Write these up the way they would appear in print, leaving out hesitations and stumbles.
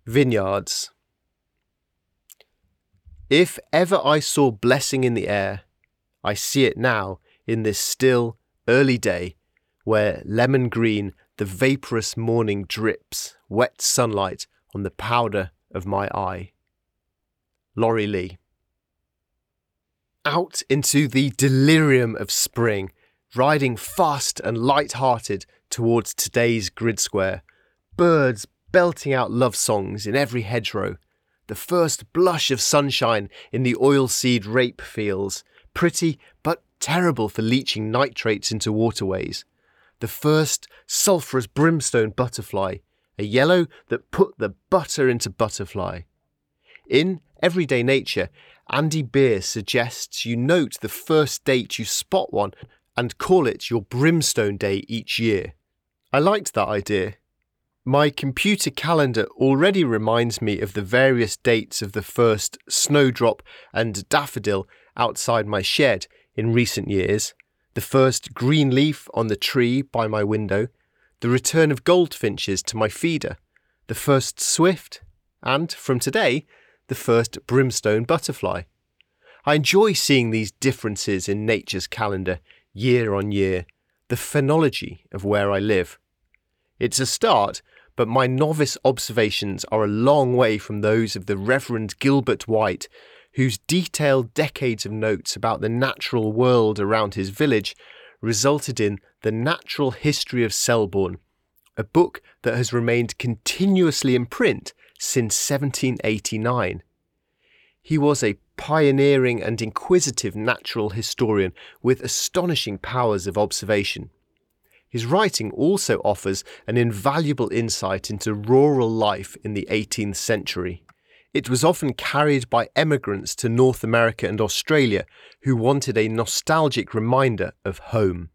Vineyards. If ever I saw blessing in the air, I see it now in this still, early day, where lemon green the vaporous morning drips wet sunlight on the powder of my eye. Laurie Lee. Out into the delirium of spring, riding fast and light-hearted towards today's grid square, birds belting out love songs in every hedgerow, the first blush of sunshine in the oilseed rape fields, pretty but terrible for leaching nitrates into waterways, the first sulphurous brimstone butterfly, a yellow that put the butter into butterfly. In Everyday Nature, Andy Beer suggests you note the first date you spot one and call it your brimstone day each year. I liked that idea. My computer calendar already reminds me of the various dates of the first snowdrop and daffodil outside my shed in recent years, the first green leaf on the tree by my window, the return of goldfinches to my feeder, the first swift, and, from today, the first brimstone butterfly. I enjoy seeing these differences in nature's calendar, year on year, the phenology of where I live. It's a start, but my novice observations are a long way from those of the Reverend Gilbert White, whose detailed decades of notes about the natural world around his village resulted in The Natural History of Selborne, a book that has remained continuously in print since 1789. He was a pioneering and inquisitive natural historian with astonishing powers of observation. His writing also offers an invaluable insight into rural life in the 18th century. It was often carried by emigrants to North America and Australia who wanted a nostalgic reminder of home.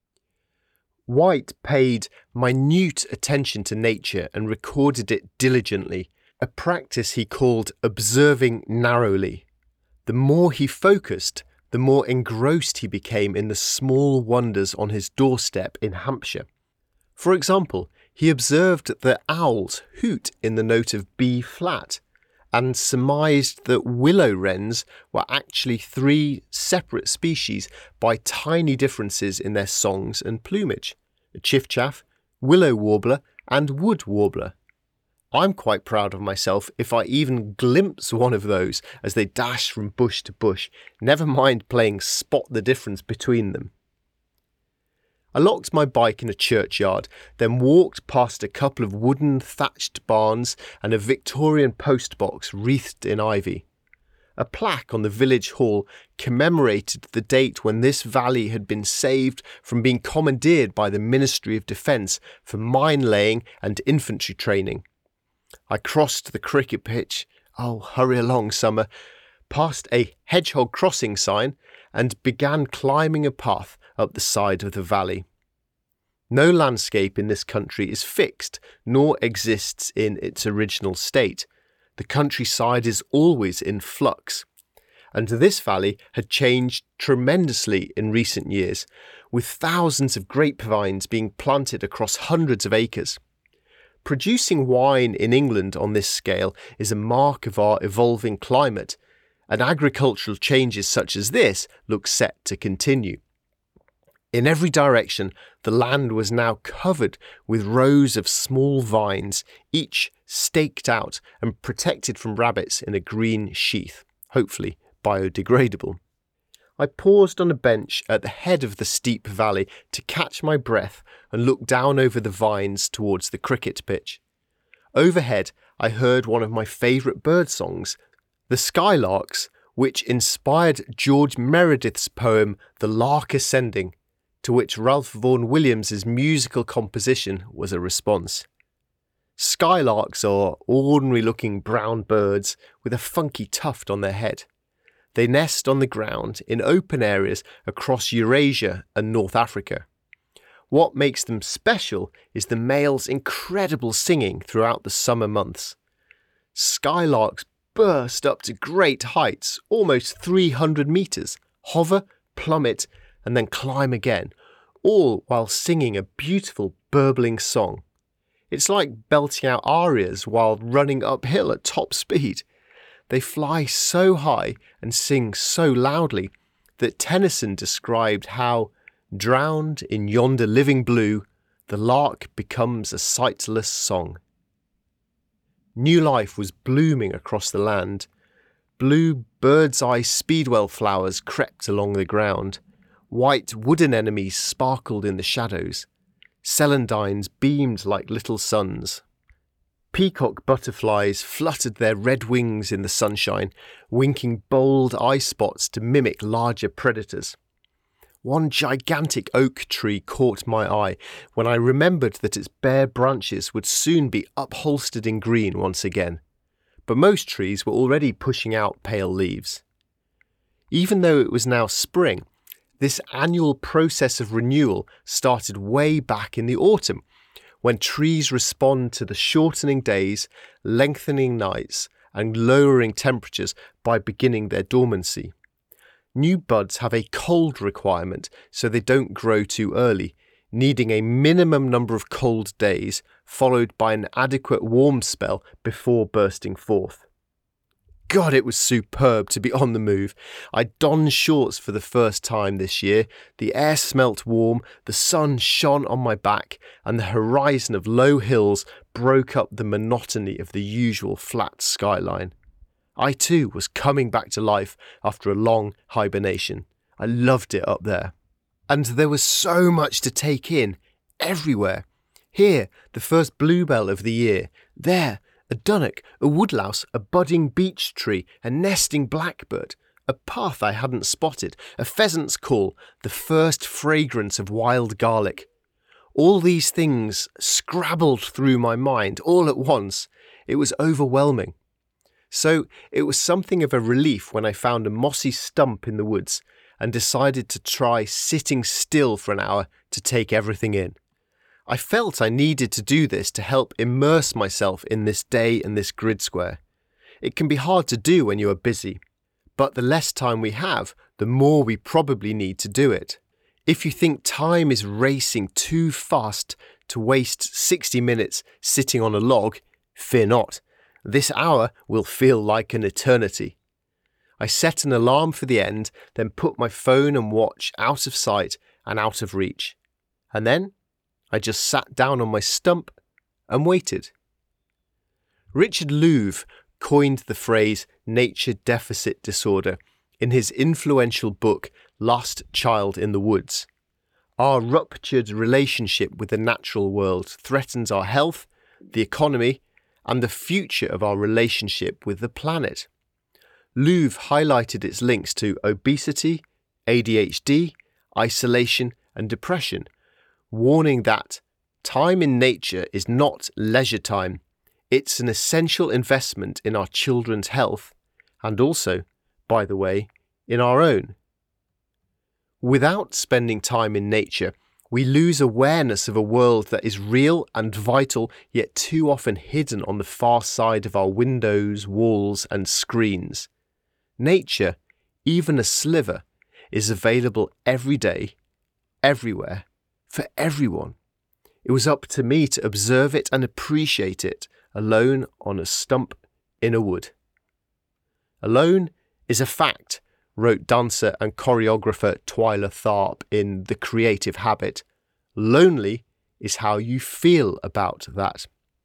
White paid minute attention to nature and recorded it diligently, a practice he called observing narrowly. The more he focused, the more engrossed he became in the small wonders on his doorstep in Hampshire. For example, he observed that owls hoot in the note of B flat, and surmised that willow wrens were actually 3 separate species by tiny differences in their songs and plumage: a chiffchaff, willow warbler, and wood warbler. I'm quite proud of myself if I even glimpse one of those as they dash from bush to bush, never mind playing spot the difference between them. I locked my bike in a churchyard, then walked past a couple of wooden thatched barns and a Victorian postbox wreathed in ivy. A plaque on the village hall commemorated the date when this valley had been saved from being commandeered by the Ministry of Defence for mine laying and infantry training. I crossed the cricket pitch, hurry along, summer, past a hedgehog crossing sign and began climbing a path up the side of the valley. No landscape in this country is fixed, nor exists in its original state. The countryside is always in flux. And this valley had changed tremendously in recent years, with thousands of grapevines being planted across hundreds of acres. Producing wine in England on this scale is a mark of our evolving climate, and agricultural changes such as this look set to continue. In every direction, the land was now covered with rows of small vines, each staked out and protected from rabbits in a green sheath, hopefully biodegradable. I paused on a bench at the head of the steep valley to catch my breath and look down over the vines towards the cricket pitch. Overhead, I heard one of my favourite bird songs, the skylarks, which inspired George Meredith's poem The Lark Ascending, to which Ralph Vaughan Williams's musical composition was a response. Skylarks are ordinary-looking brown birds with a funky tuft on their head. They nest on the ground in open areas across Eurasia and North Africa. What makes them special is the male's incredible singing throughout the summer months. Skylarks burst up to great heights, almost 300 metres, hover, plummet, and then climb again, all while singing a beautiful burbling song. It's like belting out arias while running uphill at top speed. They fly so high and sing so loudly that Tennyson described how, drowned in yonder living blue, the lark becomes a sightless song. New life was blooming across the land. Blue bird's-eye speedwell flowers crept along the ground. White wooden anemones sparkled in the shadows. Celandines beamed like little suns. Peacock butterflies fluttered their red wings in the sunshine, winking bold eye spots to mimic larger predators. One gigantic oak tree caught my eye when I remembered that its bare branches would soon be upholstered in green once again. But most trees were already pushing out pale leaves. Even though it was now spring, this annual process of renewal started way back in the autumn, when trees respond to the shortening days, lengthening nights, and lowering temperatures by beginning their dormancy. New buds have a cold requirement so they don't grow too early, needing a minimum number of cold days followed by an adequate warm spell before bursting forth. God, it was superb to be on the move. I donned shorts for the first time this year. The air smelt warm, the sun shone on my back, and the horizon of low hills broke up the monotony of the usual flat skyline. I too was coming back to life after a long hibernation. I loved it up there. And there was so much to take in, everywhere. Here, the first bluebell of the year. There, a dunnock, a woodlouse, a budding beech tree, a nesting blackbird, a path I hadn't spotted, a pheasant's call, the first fragrance of wild garlic. All these things scrabbled through my mind all at once. It was overwhelming. So it was something of a relief when I found a mossy stump in the woods and decided to try sitting still for an hour to take everything in. I felt I needed to do this to help immerse myself in this day and this grid square. It can be hard to do when you are busy, but the less time we have, the more we probably need to do it. If you think time is racing too fast to waste 60 minutes sitting on a log, fear not. This hour will feel like an eternity. I set an alarm for the end, then put my phone and watch out of sight and out of reach. And then I just sat down on my stump and waited. Richard Louv coined the phrase nature deficit disorder in his influential book Last Child in the Woods. Our ruptured relationship with the natural world threatens our health, the economy, and the future of our relationship with the planet. Louv highlighted its links to obesity, ADHD, isolation, and depression, warning that time in nature is not leisure time. It's an essential investment in our children's health and also, by the way, in our own. Without spending time in nature, we lose awareness of a world that is real and vital, yet too often hidden on the far side of our windows, walls, and screens. Nature, even a sliver, is available every day, everywhere, for everyone. It was up to me to observe it and appreciate it, alone on a stump in a wood. Alone is a fact, wrote dancer and choreographer Twyla Tharp in The Creative Habit. Lonely is how you feel about that.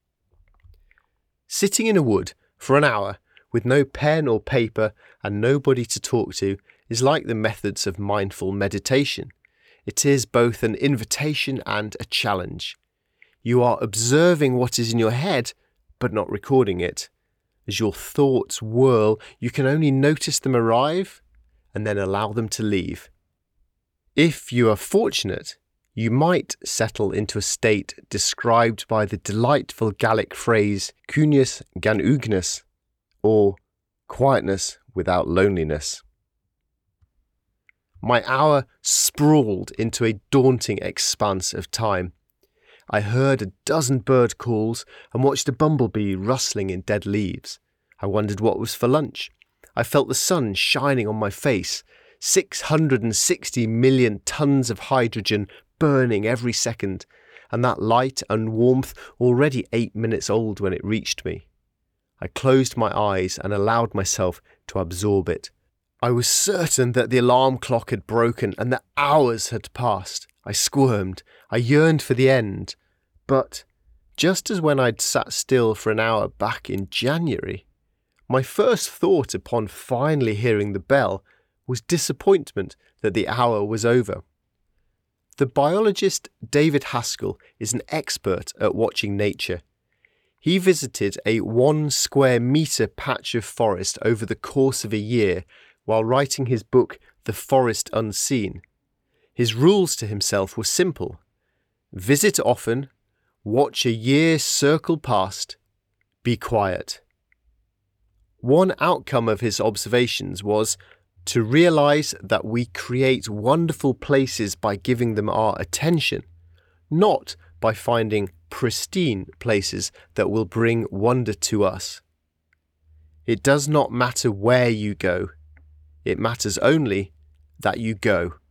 Sitting in a wood for an hour with no pen or paper and nobody to talk to is like the methods of mindful meditation. It is both an invitation and a challenge. You are observing what is in your head, but not recording it. As your thoughts whirl, you can only notice them arrive and then allow them to leave. If you are fortunate, you might settle into a state described by the delightful Gallic phrase "Cuneus gan ugnis," or quietness without loneliness. My hour sprawled into a daunting expanse of time. I heard a dozen bird calls and watched a bumblebee rustling in dead leaves. I wondered what was for lunch. I felt the sun shining on my face, 660 million tons of hydrogen burning every second, and that light and warmth already 8 minutes old when it reached me. I closed my eyes and allowed myself to absorb it. I was certain that the alarm clock had broken and that hours had passed. I squirmed. I yearned for the end. But just as when I'd sat still for an hour back in January, my first thought upon finally hearing the bell was disappointment that the hour was over. The biologist David Haskell is an expert at watching nature. He visited a 1 square metre patch of forest over the course of a year while writing his book The Forest Unseen. His rules to himself were simple: visit often, watch a year circle past, be quiet. One outcome of his observations was to realise that we create wonderful places by giving them our attention, not by finding pristine places that will bring wonder to us. It does not matter where you go, it matters only that you go.